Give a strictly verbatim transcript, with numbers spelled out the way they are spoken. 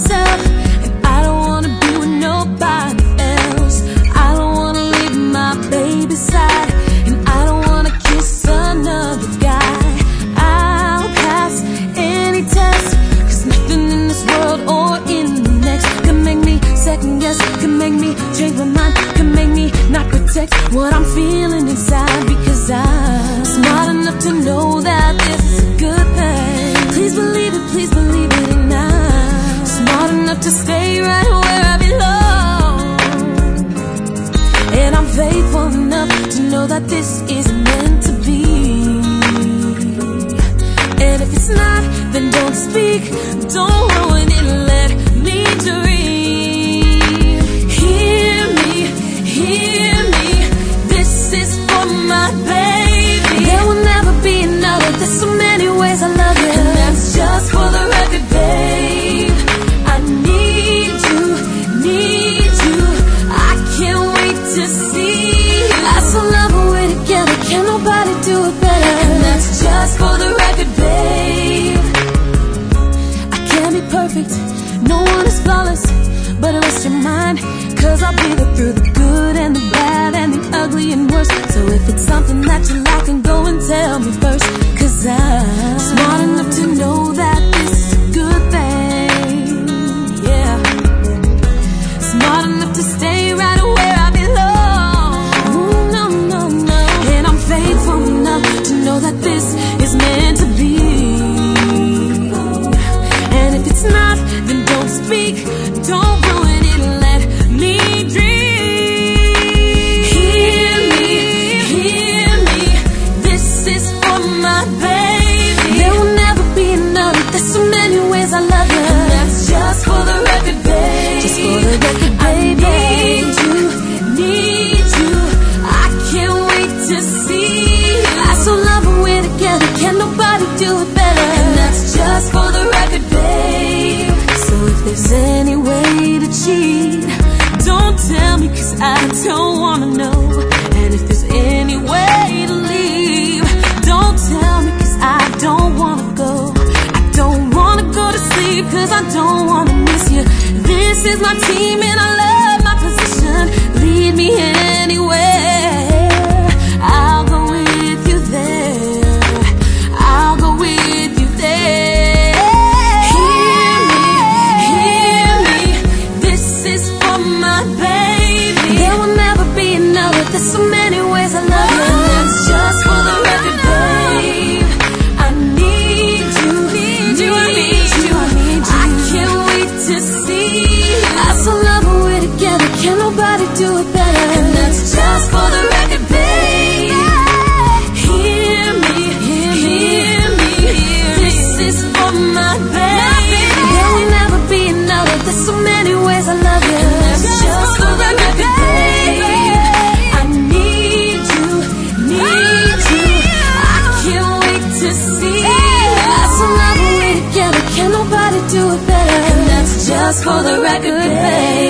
myself, and I don't wanna be with nobody else. I don't wanna leave my baby's side, and I don't wanna kiss another guy. I'll pass any test, cause nothing in this world or in the next can make me second guess, can make me change my mind, can make me not protect what I'm feeling inside. Because I'm smart enough to know that this is a good thing. Please believe it, please believe it, and I'm smart enough to stay right where I belong. And I'm faithful enough to know that this is meant to be. And if it's not, then don't speak, don't ruin it, let me dream. Hear me, hear me, this is for my baby. There will never be another, there's so many ways I love you, and that's just for the record, babe. I need you, need you, I can't wait to see you. I so love when we're together, can't nobody do it better, and that's just for the record, babe. I can't be perfect, no one is flawless, but rest your mind, cause I'll be there through the good and the bad and the ugly and worse. So if it's something that you like, then go and tell me first, cause I'm smart enough to know that this is a good thing. Yeah, smart enough to stay right where I belong. Ooh, no, no, no. And I'm faithful enough to know that this is meant to be. And if it's not, then don't speak, don't ruin it, let me dream. Hear me, hear me, this is for my baby. There will never be another, there's so many ways I love you, and that's just for the record, babe. Just for the record, baby. I need you, need you, I can't wait to see you. I so love when we're together, can't nobody do it better, and that's just for the record, babe. So if there's any way to cheat, don't tell me, cause I don't wanna know. And if there's any way to leave, don't tell me, cause I don't wanna go. I don't wanna go to sleep, cause I don't wanna miss you. This is my team and I love my position. Lead me anywhere, I'll go with you there, I'll go with you there. Hear me, hear me, this is for my baby. There will never be another, there's so many ways I love you, and that's just for the record, babe. I need you, need you, I need you, I need you. I can't wait to see you. I so love when we're together, can't nobody do it better, and that's just for the record, babe. Hear me, hear me, this is for my baby. There will never be another, there's so many ways I love you, and that's just for the record, babe. I need you, need you, I can't wait to see you. I so love when we're together, can't nobody do it better, and that's just for the record, babe.